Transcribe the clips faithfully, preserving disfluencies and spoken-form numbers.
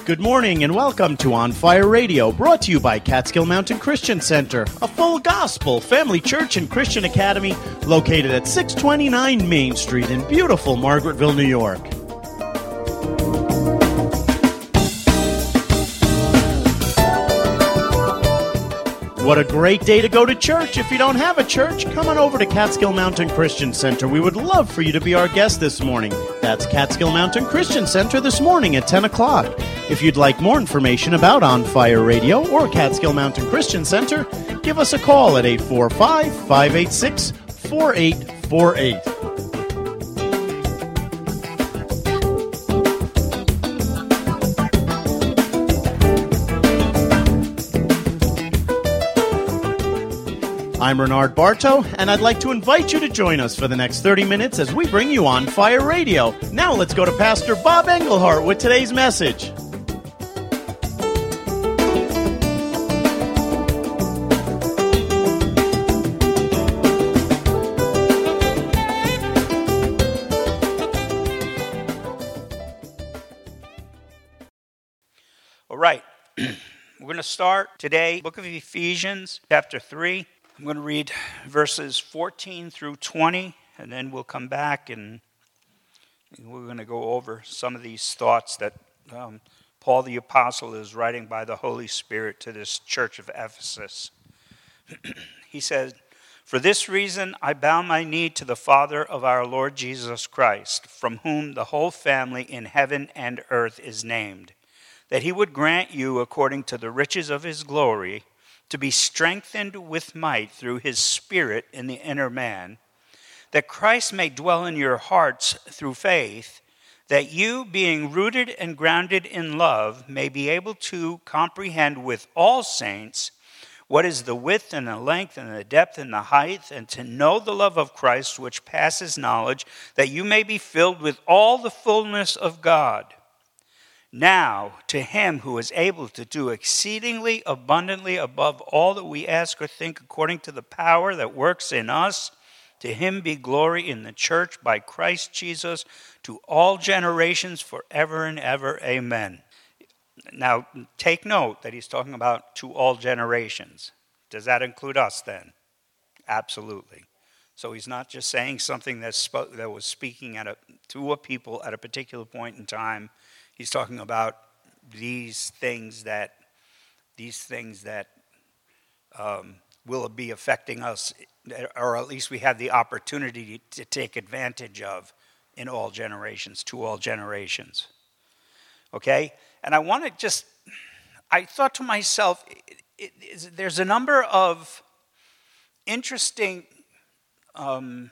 Good morning and welcome to On Fire Radio, brought to you by Catskill Mountain Christian Center, a full gospel family church and Christian academy located at six twenty-nine Main Street in beautiful Margaretville, New York. What a great day to go to church. If you don't have a church, come on over to Catskill Mountain Christian Center. We would love for you to be our guest this morning. That's Catskill Mountain Christian Center this morning at ten o'clock. If you'd like more information about On Fire Radio or Catskill Mountain Christian Center, give us a call at eight four five, five eight six, four eight four eight. I'm Renard Bartow, and I'd like to invite you to join us for the next thirty minutes as we bring you On Fire Radio. Now let's go to Pastor Bob Engelhart with today's message. All right, we're going to start today, book of Ephesians, chapter three. I'm going to read verses fourteen through twenty, and then we'll come back and we're going to go over some of these thoughts that um, Paul the Apostle is writing by the Holy Spirit to this church of Ephesus. He says, "For this reason I bow my knee to the Father of our Lord Jesus Christ, from whom the whole family in heaven and earth is named, that he would grant you, according to the riches of his glory, to be strengthened with might through his Spirit in the inner man, that Christ may dwell in your hearts through faith, that you, being rooted and grounded in love, may be able to comprehend with all saints what is the width and the length and the depth and the height, and to know the love of Christ which passes knowledge, that you may be filled with all the fullness of God. Now, to him who is able to do exceedingly abundantly above all that we ask or think, according to the power that works in us, to him be glory in the church by Christ Jesus to all generations forever and ever. Amen." Now, take note that he's talking about to all generations. Does that include us then? Absolutely. So he's not just saying something that spoke, that was speaking at a, to a people at a particular point in time. He's talking about these things that these things that um, will be affecting us, or at least we have the opportunity to take advantage of in all generations, to all generations. Okay? And I want to just, I thought to myself, it, it, it, there's a number of interesting um,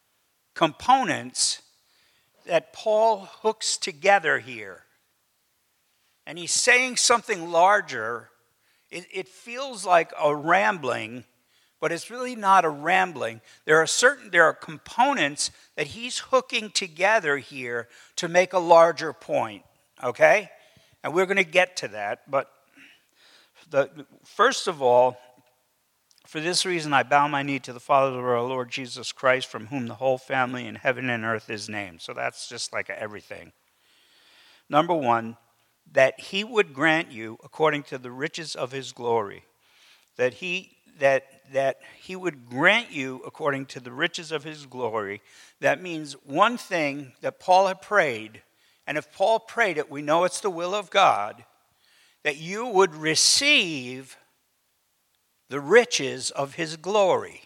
components that Paul hooks together here. And he's saying something larger. It, it feels like a rambling, but it's really not a rambling. There are certain, there are components that he's hooking together here to make a larger point, okay? And we're going to get to that, but the, first of all, for this reason I bow my knee to the Father of our Lord Jesus Christ, from whom the whole family in heaven and earth is named. So that's just like everything. Number one, that he would grant you, according to the riches of his glory, that he that that he would grant you according to the riches of his glory. That means one thing that Paul had prayed, and if Paul prayed it, we know it's the will of God, that you would receive the riches of his glory.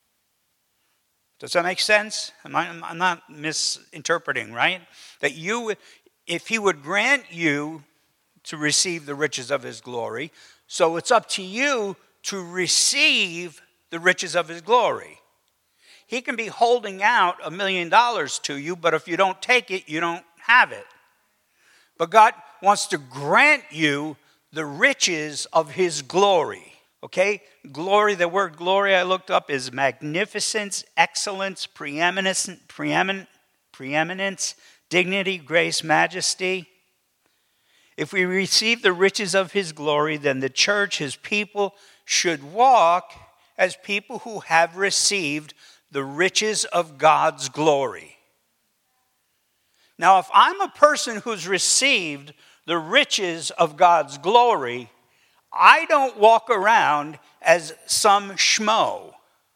Does that make sense? Am I, I'm not misinterpreting, right? That you, if he would grant you to receive the riches of his glory, so it's up to you to receive the riches of his glory. He can be holding out a million dollars to you, but if you don't take it, you don't have it. But God wants to grant you the riches of his glory. Okay? Glory, the word glory I looked up is magnificence, excellence, preeminence, preemin, preeminence, dignity, grace, majesty. If we receive the riches of his glory, then the church, his people, should walk as people who have received the riches of God's glory. Now, if I'm a person who's received the riches of God's glory, I don't walk around as some schmo.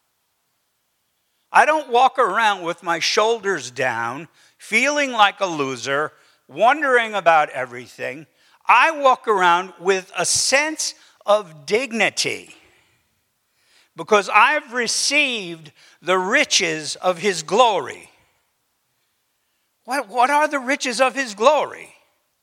I don't walk around with my shoulders down, feeling like a loser, wondering about everything. I walk around with a sense of dignity because I've received the riches of his glory. What, what are the riches of his glory?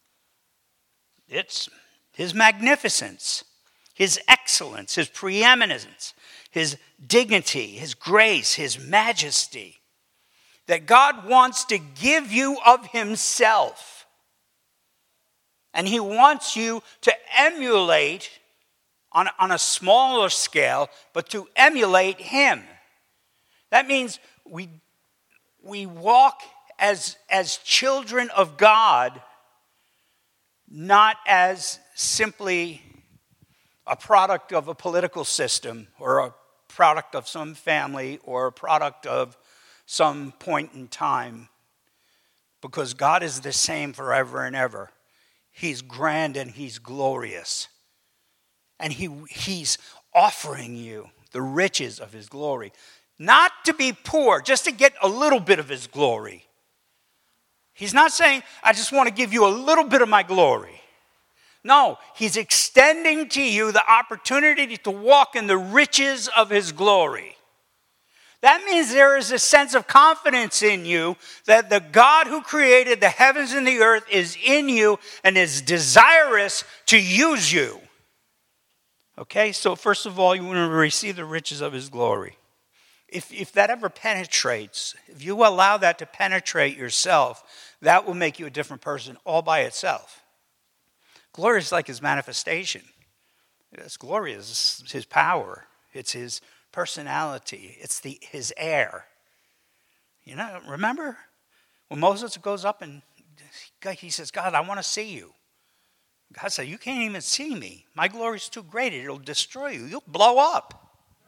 It's his magnificence, his excellence, his preeminence, his dignity, his grace, his majesty. That God wants to give you of himself. And he wants you to emulate on, on a smaller scale, but to emulate him. That means we, we walk as, as children of God, not as simply a product of a political system or a product of some family or a product of some point in time. Because God is the same forever and ever. He's grand and he's glorious. And he, he's offering you the riches of his glory. Not to be poor, just to get a little bit of his glory. He's not saying, I just want to give you a little bit of my glory. No, he's extending to you the opportunity to walk in the riches of his glory. That means there is a sense of confidence in you that the God who created the heavens and the earth is in you and is desirous to use you. Okay, so first of all, you want to receive the riches of his glory. If, if that ever penetrates, if you allow that to penetrate yourself, that will make you a different person all by itself. Glory is like his manifestation. His glory is his power. It's his personality. It's the his air. You know, remember when Moses goes up and he says, God, I want to see you. God said, you can't even see me. My glory is too great. It'll destroy you. You'll blow up.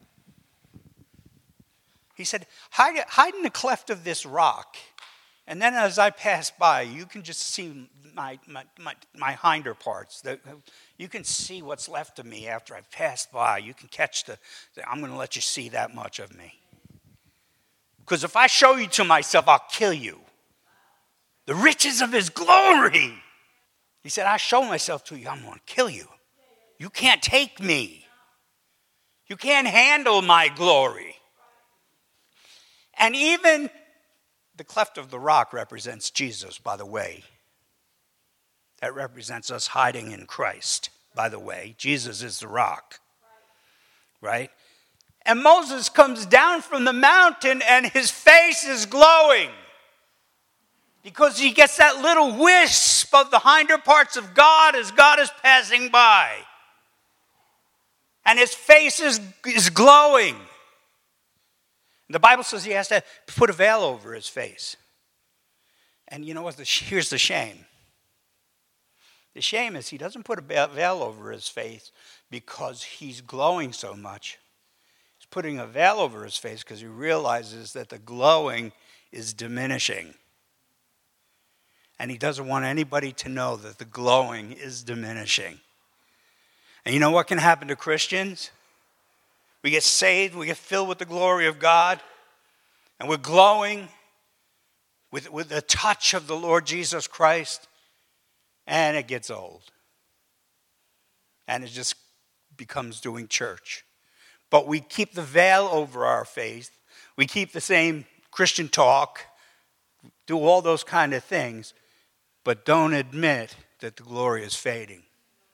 He said, hide, hide in the cleft of this rock. And then as I pass by, you can just see my, my, my, my hinder parts. The, you can see what's left of me after I've passed by. You can catch the, the I'm going to let you see that much of me. Because if I show you to myself, I'll kill you. The riches of his glory. He said, I show myself to you, I'm going to kill you. You can't take me. You can't handle my glory. And even the cleft of the rock represents Jesus, by the way. That represents us hiding in Christ, by the way. Jesus is the rock, right? And Moses comes down from the mountain and his face is glowing because he gets that little wisp of the hinder parts of God as God is passing by. And his face is, is glowing. The Bible says he has to put a veil over his face. And you know what? Here's the shame. The shame is he doesn't put a veil over his face because he's glowing so much. He's putting a veil over his face because he realizes that the glowing is diminishing. And he doesn't want anybody to know that the glowing is diminishing. And you know what can happen to Christians? We get saved, we get filled with the glory of God, and we're glowing with, with the touch of the Lord Jesus Christ, and it gets old. And it just becomes doing church. But we keep the veil over our faith. We keep the same Christian talk, do all those kind of things, but don't admit that the glory is fading.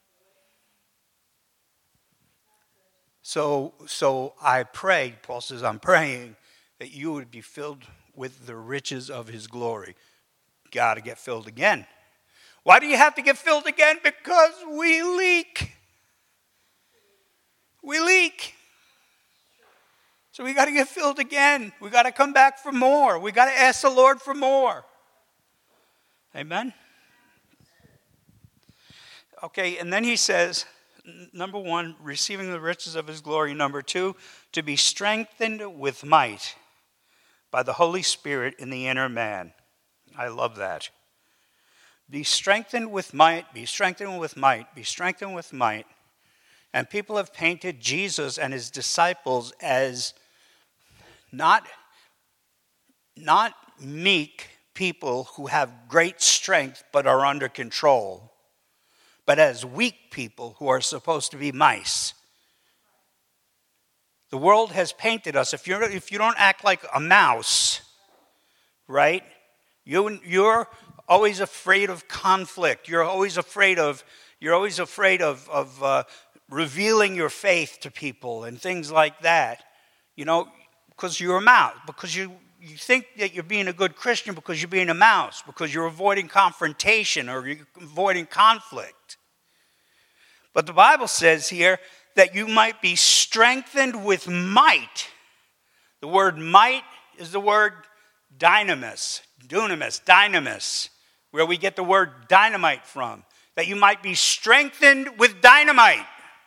So, so I pray, Paul says, I'm praying that you would be filled with the riches of his glory. Got to get filled again. Why do you have to get filled again? Because we leak. We leak. So we got to get filled again. We got to come back for more. We got to ask the Lord for more. Amen? Okay, and then he says, number one, receiving the riches of his glory. Number two, to be strengthened with might by the Holy Spirit in the inner man. I love that. Be strengthened with might, be strengthened with might, be strengthened with might. And people have painted Jesus and his disciples as not, not meek people who have great strength but are under control, but as weak people who are supposed to be mice. The world has painted us, if you're if you don't act like a mouse, right? You you're always afraid of conflict. You're always afraid of you're always afraid of of uh, revealing your faith to people and things like that. You know, because you're a mouse, because you you think that you're being a good Christian because you're being a mouse, because you're avoiding confrontation or you're avoiding conflict. But the Bible says here that you might be strengthened with might. The word might is the word dynamis, dunamis, dynamis, where we get the word dynamite from. That you might be strengthened with dynamite.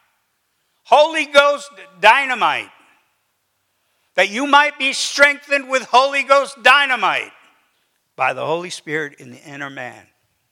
Holy Ghost dynamite. That you might be strengthened with Holy Ghost dynamite by the Holy Spirit in the inner man.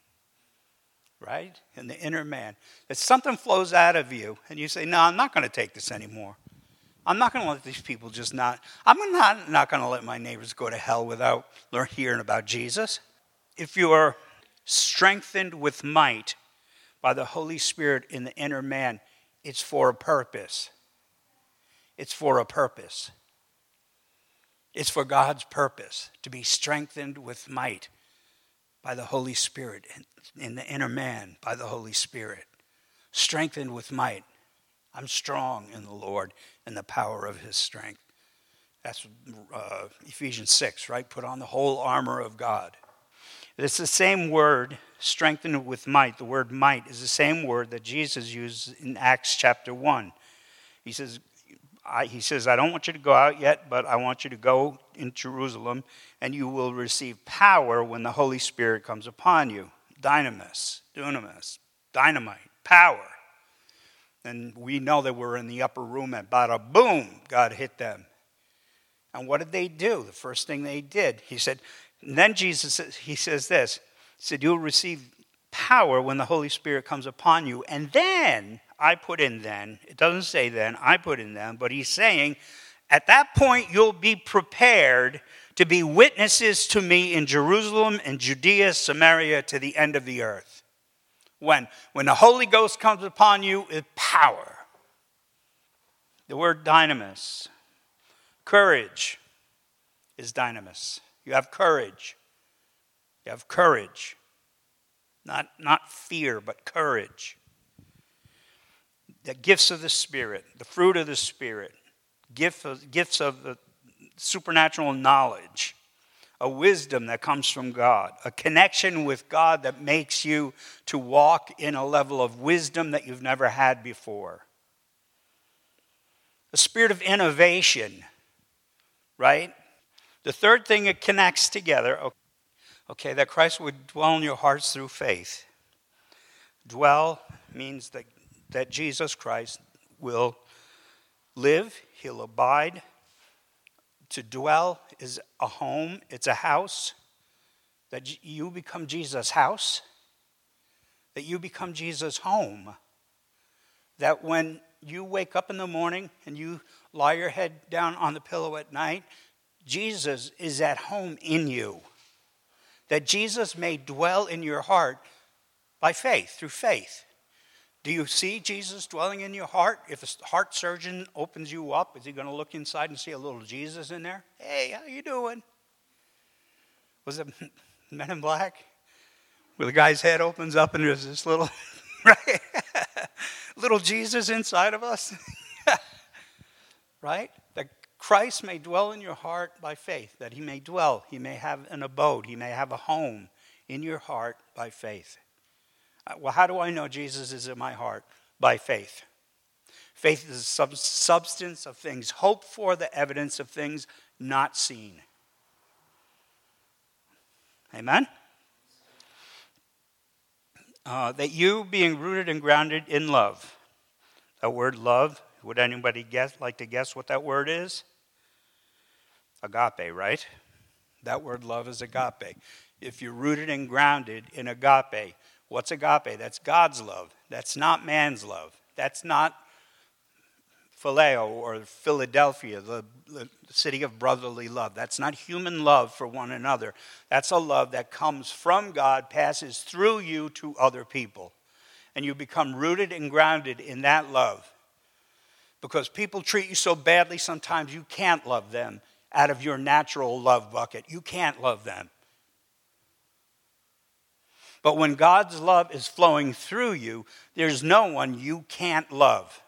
Right? In the inner man. That something flows out of you and you say, no, I'm not going to take this anymore. I'm not going to let these people just not, I'm not, not going to let my neighbors go to hell without learn, hearing about Jesus. If you are strengthened with might by the Holy Spirit in the inner man, it's for a purpose. It's for a purpose. It's for God's purpose, to be strengthened with might by the Holy Spirit in the inner man, by the Holy Spirit. Strengthened with might. I'm strong in the Lord and the power of his strength. That's uh, Ephesians six, right? Put on the whole armor of God. It's the same word, strengthened with might. The word might is the same word that Jesus used in Acts chapter one. He says, I, he says, I don't want you to go out yet, but I want you to go in Jerusalem, and you will receive power when the Holy Spirit comes upon you. Dynamis, dunamis, dynamite, power. And we know that we're in the upper room and bada boom, God hit them. And what did they do? The first thing they did, he said, and then Jesus, he says this, he said, you'll receive power when the Holy Spirit comes upon you. And then, I put in then, it doesn't say then, I put in then, but he's saying, at that point you'll be prepared to be witnesses to me in Jerusalem and Judea, Samaria, to the end of the earth. When? When the Holy Ghost comes upon you with power. The word dynamis. Courage is dynamis. You have courage. You have courage. Not, not fear, but courage. The gifts of the Spirit, the fruit of the Spirit, gift of, gifts of the supernatural knowledge, a wisdom that comes from God, a connection with God that makes you to walk in a level of wisdom that you've never had before. A spirit of innovation, right? The third thing it connects together, okay, that Christ would dwell in your hearts through faith. Dwell means that that Jesus Christ will live, he'll abide. To dwell is a home, it's a house. That you become Jesus' house. That you become Jesus' home. That when you wake up in the morning and you lie your head down on the pillow at night, Jesus is at home in you. That Jesus may dwell in your heart by faith, through faith. Do you see Jesus dwelling in your heart? If a heart surgeon opens you up, is he going to look inside and see a little Jesus in there? Hey, how you doing? Was it Men in Black? Where the guy's head opens up and there's this little, right? little Jesus inside of us. Right? That Christ may dwell in your heart by faith. That he may dwell, he may have an abode, he may have a home in your heart by faith. Well, how do I know Jesus is in my heart? By faith. Faith is the sub- substance of things hoped for, the evidence of things not seen. Amen? Uh, that you, being rooted and grounded in love. That word love, would anybody guess, like to guess what that word is? Agape, right? That word love is agape. if you're rooted and grounded in agape. What's agape? That's God's love. That's not man's love. That's not phileo or Philadelphia, the, the city of brotherly love. That's not human love for one another. That's a love that comes from God, passes through you to other people. And you become rooted and grounded in that love. Because people treat you so badly sometimes you can't love them out of your natural love bucket. You can't love them. But when God's love is flowing through you, there's no one you can't love.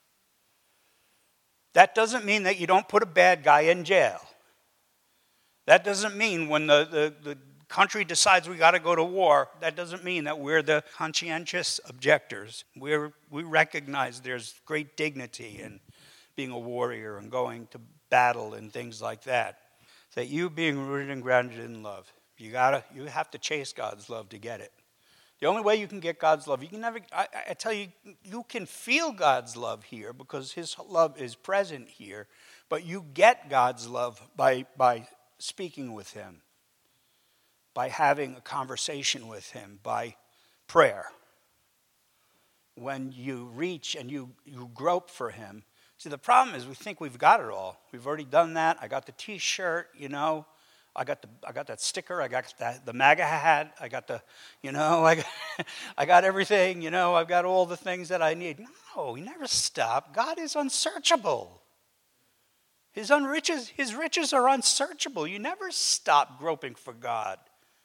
That doesn't mean that you don't put a bad guy in jail. That doesn't mean when the, the, the country decides we got to go to war, that doesn't mean that we're the conscientious objectors. We're, we recognize there's great dignity in being a warrior and going to battle and things like that. That you being rooted and grounded in love. You gotta, you have to chase God's love to get it. The only way you can get God's love, you can never, I, I tell you, you can feel God's love here because his love is present here, but you get God's love by, by speaking with him, by having a conversation with him, by prayer. When you reach and you, you grope for him. See, the problem is we think we've got it all. We've already done that. I got the T-shirt, you know. I got the I got that sticker. I got that, the MAGA hat. I got the, you know, I got, I got everything. You know, I've got all the things that I need. No, you never stop. God is unsearchable. His unriches, his riches are unsearchable. You never stop groping for God.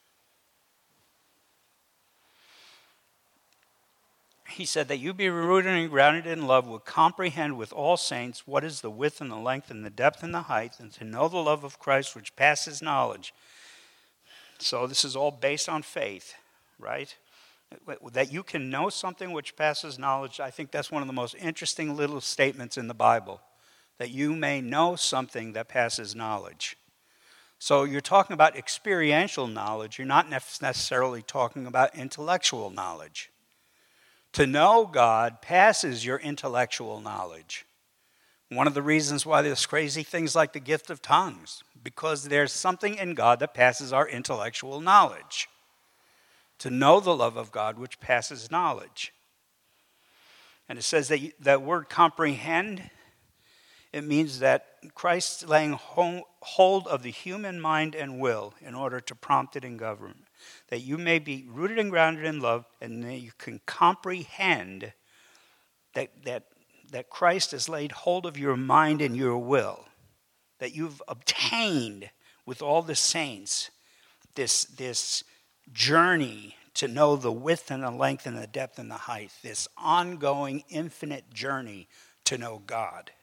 He said that you be rooted and grounded in love will comprehend with all saints what is the width and the length and the depth and the height, and to know the love of Christ which passes knowledge. So this is all based on faith, right? That you can know something which passes knowledge. I think that's one of the most interesting little statements in the Bible. That you may know something that passes knowledge. So you're talking about experiential knowledge. You're not necessarily talking about intellectual knowledge. To know God passes your intellectual knowledge. One of the reasons why there's crazy things like the gift of tongues, because there's something in God that passes our intellectual knowledge. To know the love of God, which passes knowledge. And it says that you, that word comprehend, it means that Christ's laying hold of the human mind and will in order to prompt it and govern. That you may be rooted and grounded in love, and that you can comprehend that, that, that Christ has laid hold of your mind and your will. That you've obtained with all the saints this, this journey to know the width and the length and the depth and the height. This ongoing, infinite journey to know God.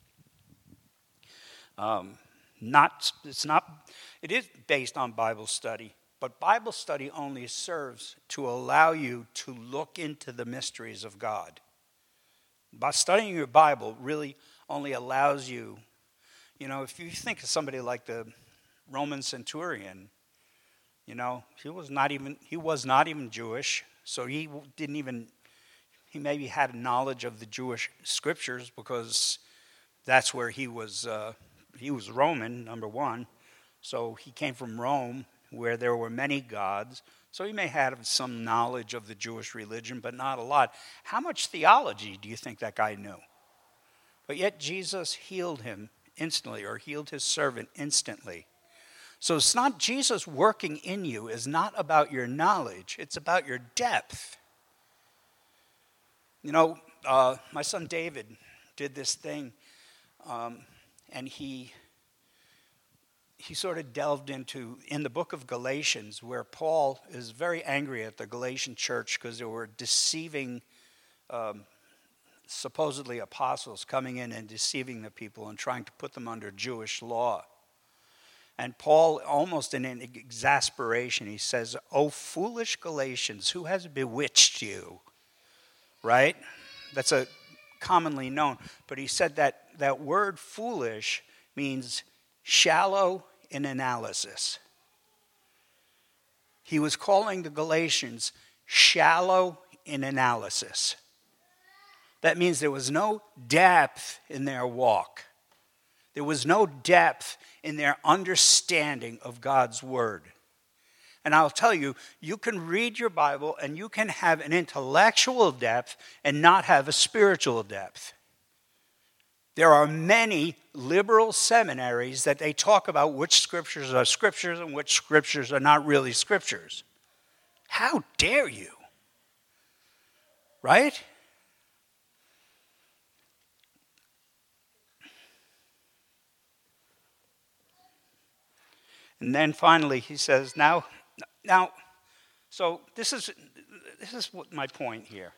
Um, not, it's not, it is based on Bible study. But Bible study only serves to allow you to look into the mysteries of God. By studying your Bible really only allows you, you know, if you think of somebody like the Roman centurion, you know, he was not even he was not even Jewish, so he didn't even he maybe had knowledge of the Jewish scriptures because that's where he was uh, he was Roman, number one. So he came from Rome, where there were many gods. So he may have some knowledge of the Jewish religion, but not a lot. How much theology do you think that guy knew? But yet Jesus healed him instantly, or healed his servant instantly. So it's not Jesus working in you is not about your knowledge. It's about your depth. You know, uh, my son David did this thing, um, and he... he sort of delved into, in the book of Galatians, where Paul is very angry at the Galatian church because they were deceiving, um, supposedly apostles coming in and deceiving the people and trying to put them under Jewish law. And Paul, almost in an exasperation, he says, "O foolish Galatians, who has bewitched you?" Right? That's a commonly known. But he said that that word foolish means shallow in analysis. He was calling the Galatians shallow in analysis. That means there was no depth in their walk. There was no depth in their understanding of God's word. And I'll tell you, you can read your Bible and you can have an intellectual depth and not have a spiritual depth. There are many liberal seminaries that they talk about which scriptures are scriptures and which scriptures are not really scriptures. How dare you? Right? And then finally he says, now, now, so this is this is what my point here.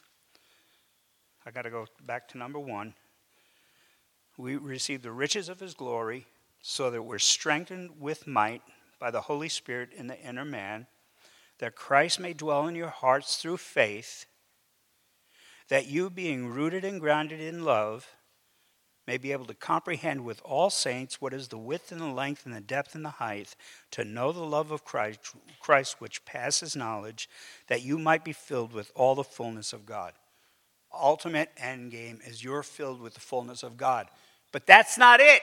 I got to go back to number one. We receive the riches of his glory so that we're strengthened with might by the Holy Spirit in the inner man, that Christ may dwell in your hearts through faith, that you, being rooted and grounded in love, may be able to comprehend with all saints what is the width and the length and the depth and the height, to know the love of Christ, Christ which passes knowledge, that you might be filled with all the fullness of God. Ultimate end game is you're filled with the fullness of God. But that's not it.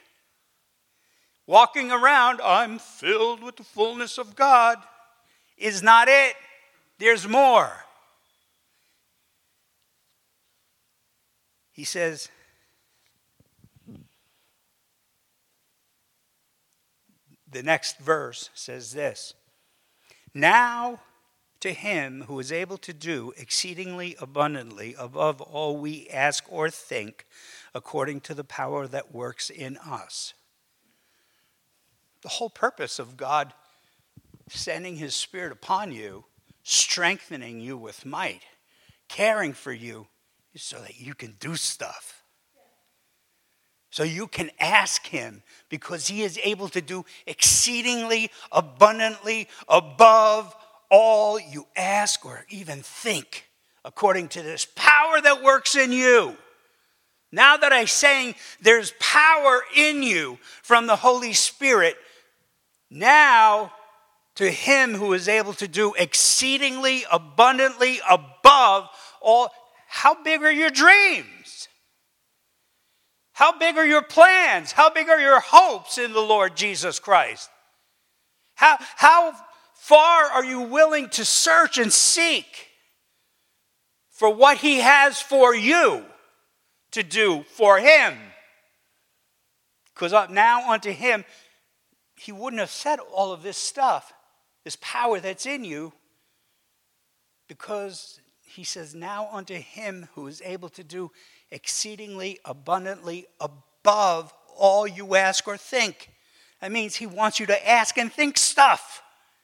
Walking around, I'm filled with the fullness of God, is not it. There's more. He says, the next verse says this, now to him who is able to do exceedingly abundantly above all we ask or think, according to the power that works in us. The whole purpose of God sending his Spirit upon you, strengthening you with might, caring for you, is so that you can do stuff. So you can ask him, because he is able to do exceedingly abundantly above all you ask or even think, according to this power that works in you. Now that I'm saying there's power in you from the Holy Spirit, now to him who is able to do exceedingly abundantly above all. How big are your dreams? How big are your plans? How big are your hopes in the Lord Jesus Christ? How, how far are you willing to search and seek for what he has for you to do for him? Because now unto him, he wouldn't have said all of this stuff, this power that's in you, because he says, now unto him who is able to do exceedingly abundantly above all you ask or think. That means he wants you to ask and think stuff.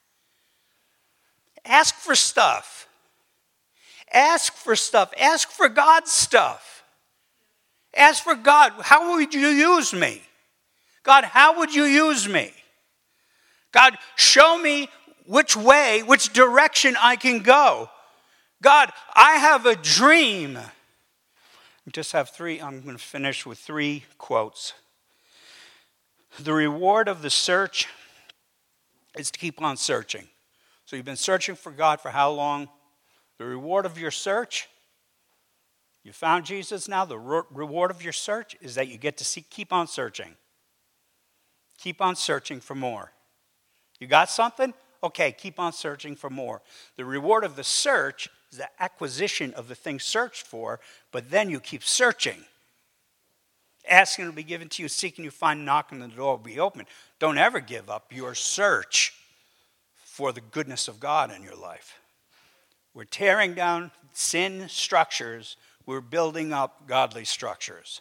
Ask for stuff. Ask for stuff. Ask for God's stuff. Ask for God, how would you use me? God, how would you use me? God, show me which way, which direction I can go. God, I have a dream. I just have three, I'm going to finish with three quotes. The reward of the search is to keep on searching. So you've been searching for God for how long? The reward of your search, you found Jesus now. The re- reward of your search is that you get to see, keep on searching. Keep on searching for more. You got something? Okay, keep on searching for more. The reward of the search is the acquisition of the thing searched for, but then you keep searching. Asking will be given to you, seeking you find, knocking the door will be open. Don't ever give up your search for the goodness of God in your life. We're tearing down sin structures. We're building up godly structures.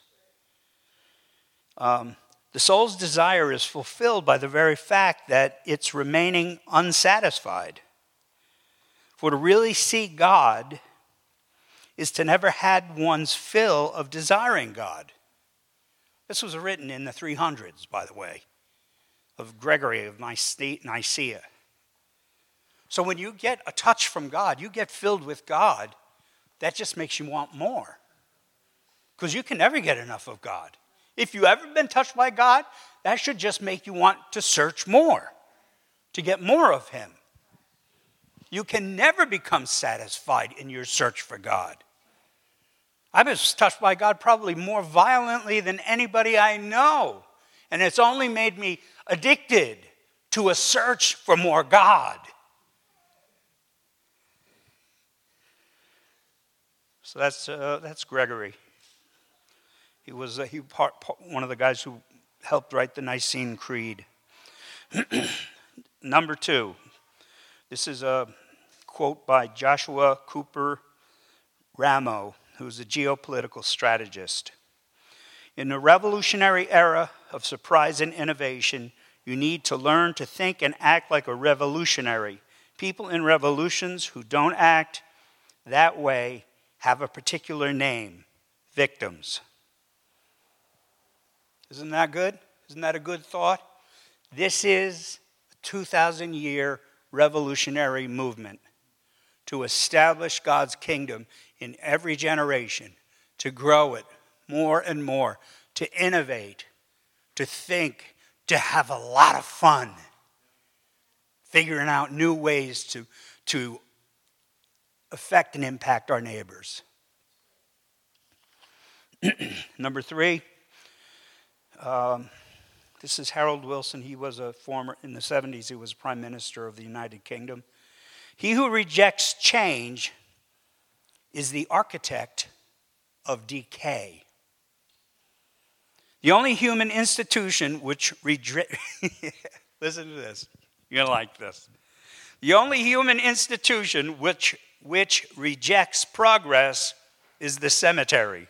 Um, the soul's desire is fulfilled by the very fact that it's remaining unsatisfied. For to really see God is to never had one's fill of desiring God. This was written in the three hundreds, by the way, of Gregory of Nicaea. So when you get a touch from God, you get filled with God, that just makes you want more. Because you can never get enough of God. If you've ever been touched by God, that should just make you want to search more, to get more of him. You can never become satisfied in your search for God. I've been touched by God probably more violently than anybody I know. And it's only made me addicted to a search for more God. So that's uh, that's Gregory. He was uh, he part, part, one of the guys who helped write the Nicene Creed. Number two, this is a quote by Joshua Cooper Ramo, who's a geopolitical strategist. In the revolutionary era of surprise and innovation, you need to learn to think and act like a revolutionary. People in revolutions who don't act that way have a particular name: victims. Isn't that good? Isn't that a good thought? This is a two thousand year revolutionary movement to establish God's kingdom in every generation, to grow it more and more, to innovate, to think, to have a lot of fun, figuring out new ways to, to affect and impact our neighbors. Number three, um, this is Harold Wilson. He was a former, in the seventies, he was Prime Minister of the United Kingdom. He who rejects change is the architect of decay. The only human institution which rejects, listen to this, you're going to like this. The only human institution which, which rejects progress is the cemetery.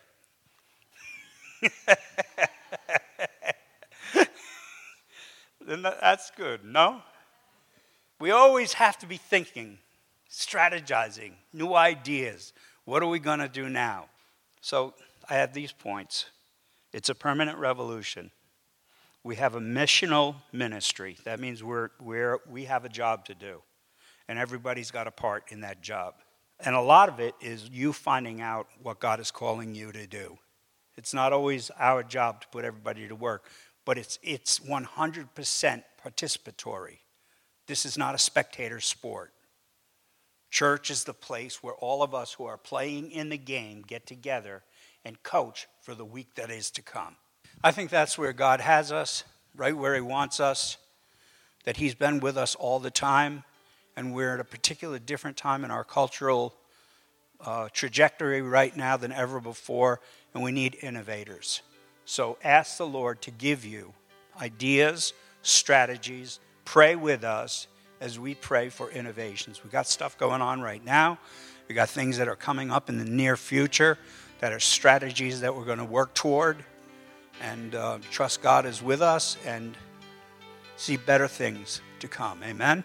That's good, no? We always have to be thinking, strategizing, new ideas. What are we going to do now? So I have these points. It's a permanent revolution. We have a missional ministry. That means we're, we're, we have a job to do. And everybody's got a part in that job. And a lot of it is you finding out what God is calling you to do. It's not always our job to put everybody to work, but it's it's one hundred percent participatory. This is not a spectator sport. Church is the place where all of us who are playing in the game get together and coach for the week that is to come. I think that's where God has us, right where he wants us, that he's been with us all the time, and we're at a particular different time in our cultural uh, trajectory right now than ever before, and we need innovators. So ask the Lord to give you ideas, strategies. Pray with us as we pray for innovations. We got stuff going on right now. We got things that are coming up in the near future that are strategies that we're going to work toward, and uh, trust God is with us and see better things to come. Amen.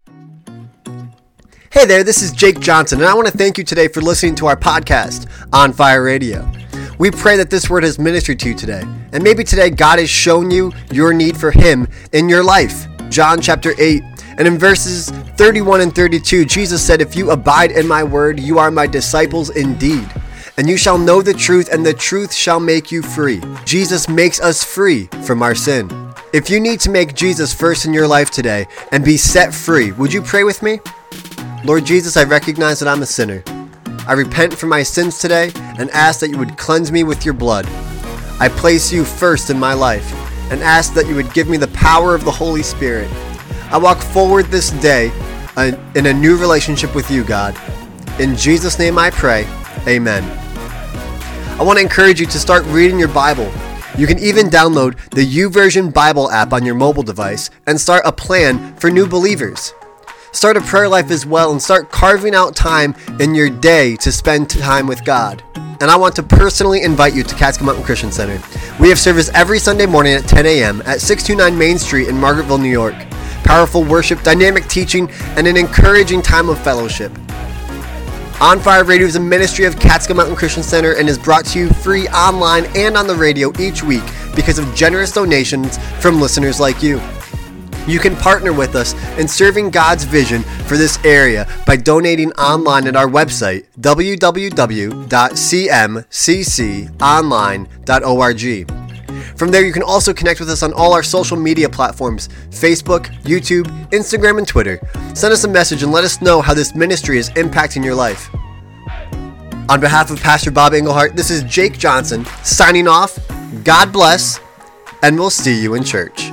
Hey there, this is Jake Johnson, and I want to thank you today for listening to our podcast, On Fire Radio. We pray that this word has ministered to you today, and maybe today God has shown you your need for him in your life. John chapter eight, and in verses thirty-one and thirty-two, Jesus said, "If you abide in my word, you are my disciples indeed, and you shall know the truth, and the truth shall make you free." Jesus makes us free from our sin. If you need to make Jesus first in your life today and be set free, would you pray with me? Lord Jesus, I recognize that I'm a sinner. I repent for my sins today and ask that you would cleanse me with your blood. I place you first in my life and ask that you would give me the power of the Holy Spirit. I walk forward this day in a new relationship with you, God. In Jesus' name I pray, amen. I want to encourage you to start reading your Bible. You can even download the YouVersion Bible app on your mobile device and start a plan for new believers. Start a prayer life as well and start carving out time in your day to spend time with God. And I want to personally invite you to Catskill Mountain Christian Center. We have service every Sunday morning at ten a.m. at six twenty-nine Main Street in Margaretville, New York. Powerful worship, dynamic teaching, and an encouraging time of fellowship. On Fire Radio is a ministry of Catskill Mountain Christian Center and is brought to you free online and on the radio each week because of generous donations from listeners like you. You can partner with us in serving God's vision for this area by donating online at our website, w w w dot c m c c online dot org. From there, you can also connect with us on all our social media platforms, Facebook, YouTube, Instagram, and Twitter. Send us a message and let us know how this ministry is impacting your life. On behalf of Pastor Bob Englehart, this is Jake Johnson signing off. God bless, and we'll see you in church.